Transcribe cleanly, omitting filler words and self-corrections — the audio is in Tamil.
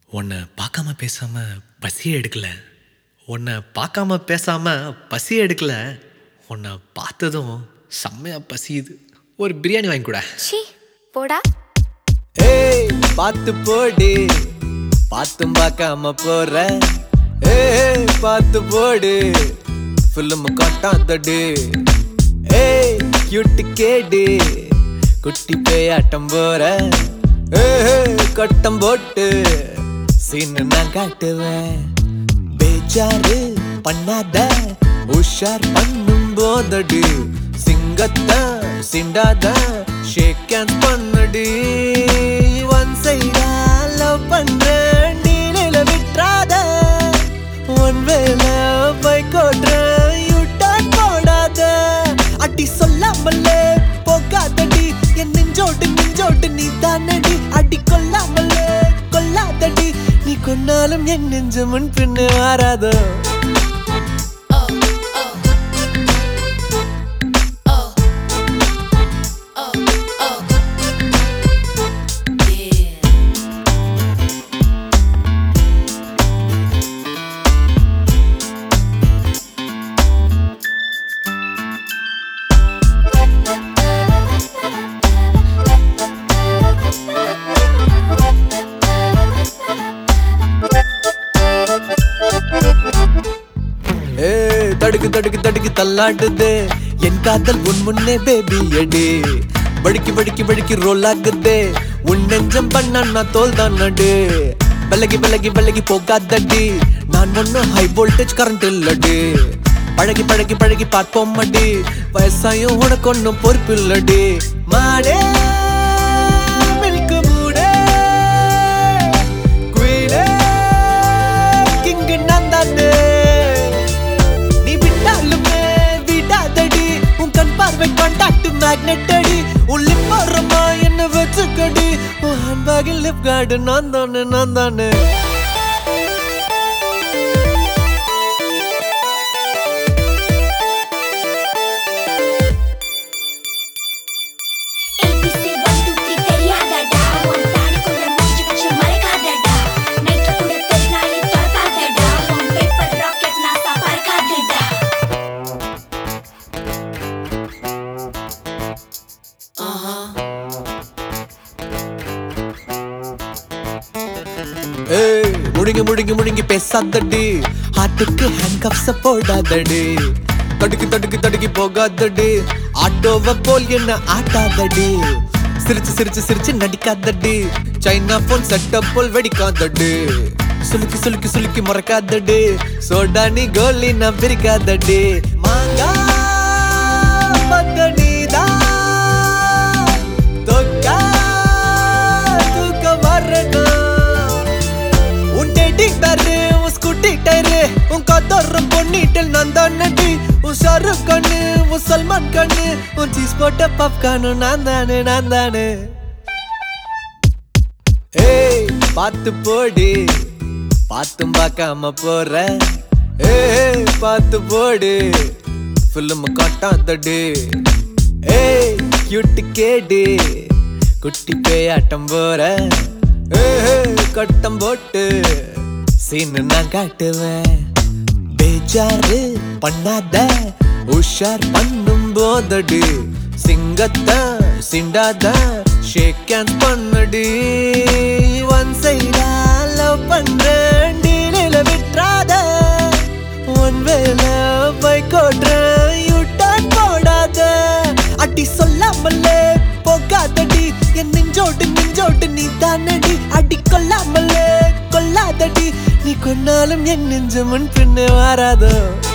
உன்னை பார்க்காம பேசாம பசியே எடுக்கல. உன்னை பார்க்காம பேசாம பசியே எடுக்கல. உன்னை பார்த்ததும் செம்மையா பசியுது. ஒரு பிரியாணி வாங்கி கூட. சி போடா. ஏய் பாத்து போடு, பாத்தும் பார்க்காம போற. ஏய் பாத்து போடு, ஃபில்ம் காட்டாதடு. ஏய் கியூட் கேடு, குட்டி பேயாட்டம் போற. ஏய் கட்டம் போட்டு சீன் நான் காட்டுவேன். பேச்சாரு பண்ணாத, உஷார் பண்ணும் போதடு. சிங்கத்தை சிண்டாத, ஷேக் ஹேண்ட் பண்ணடி. ஒன் சைடா லவ் பண்றேன், நீ நில விட்றாத. ஒன் வேல பைக் ஓட்டுறேன், யூ டர்ன் போடாத. அடி சொல்லாமலே போகாதடி, என் நெஞ்சோட்டு நெஞ்சோட்டு நீ தானடி. அடி கொல்லாமலே கொல்லாதடி, நீ கொன்னாலும் என் நெஞ்சு முன் பின்னு மாறாதோ. தடுக்கு தடுக்கு தடுக்கு தள்ளாடுது என் காதல் உன் முன்னே பேபி எடு. வழுக்கி வழுக்கி வழுக்கி ரோல் ஆகுது உன் நெஞ்சம் பண்ண நான் தோல் தான் நடு. விலகி விலகி விலகி போகாதடி, நான் ஒன்னும் ஹை வோல்டேஜ் கரண்ட் இல்லடி. பழகி பழகி பழகி பார்ப்போம் அடி, வயசாயும் உனக்கு ஒன்னும் பொறுப்பு இல்லடி. மாடே மேக்னெட்டடி, உள்ளி போறமா என்ன வச்சுக்கடி. உன் ஹேண்ட்பேக்கில் லிப் கார்டு நான் தானே நான் தானே. முழுங்கி முழுங்கி முழுங்கி பேசாதடி, ஹார்ட்டுக்கு ஹேண்ட் கப்ஸ போடாதடி. தடுக்கி தடுக்கி தடுக்கி போகாதடி, ஆட்டோவ போல் என்ன ஆட்டாதடி. சிரிச்சு சிரிச்சு சிரிச்சு நடிக்காதடி, சைனா போன் செட்டப் போல் வெடிக்காதடி. சுலுக்கி சுலுக்கி சுலுக்கி முறைக்காதடி, சோடா நீ கோலி நான் பிரிக்காதடி. மாங்கா பத்தனிதா தொக்கா தூக்க வரணும். உன் ஸ்கூட்டி டயரு, உன் கதோரம் பொன்னிட்டல் நான் தானடி. உன் ஷாருக் கண்ணு, உன் சல்மான் கண்ணு, உன் சீஸ் போட்ட பாப்கார்னு நான் தானே நான் தானே. ஏய் பாத்து போடு, பாத்தும் பார்க்காம போற. ஏய் பாத்து போடு, ஃபில்ம் காட்டாதடு. ஏய் கியூட் கேடு, குட்டி பேயாட்டம் போற. கட்டம் போட்டு சீன் நான் காட்டுவேன். பேச்சாரு பண்ணாத, உஷார் பண்ணும் போதடு. சிங்கத்தை சிண்டாத, ஷேக் ஹேண்ட் பண்ணடி. ஒன் சைடா லவ் பண்றேன், நீ நில விட்றாத. ஒன் வேல பைக் ஓட்டுறேன், யூ டர்ன் போடாத. அடி சொல்லாமலே போகாதடி, என் நெஞ்சோட்டு நெஞ்சோட்டு நீ தானடி. அடி கொல்லாமலே கொல்லாதடி, நீ கொன்னாலும் என் நெஞ்சு முன் பின்னு மாறாதோ.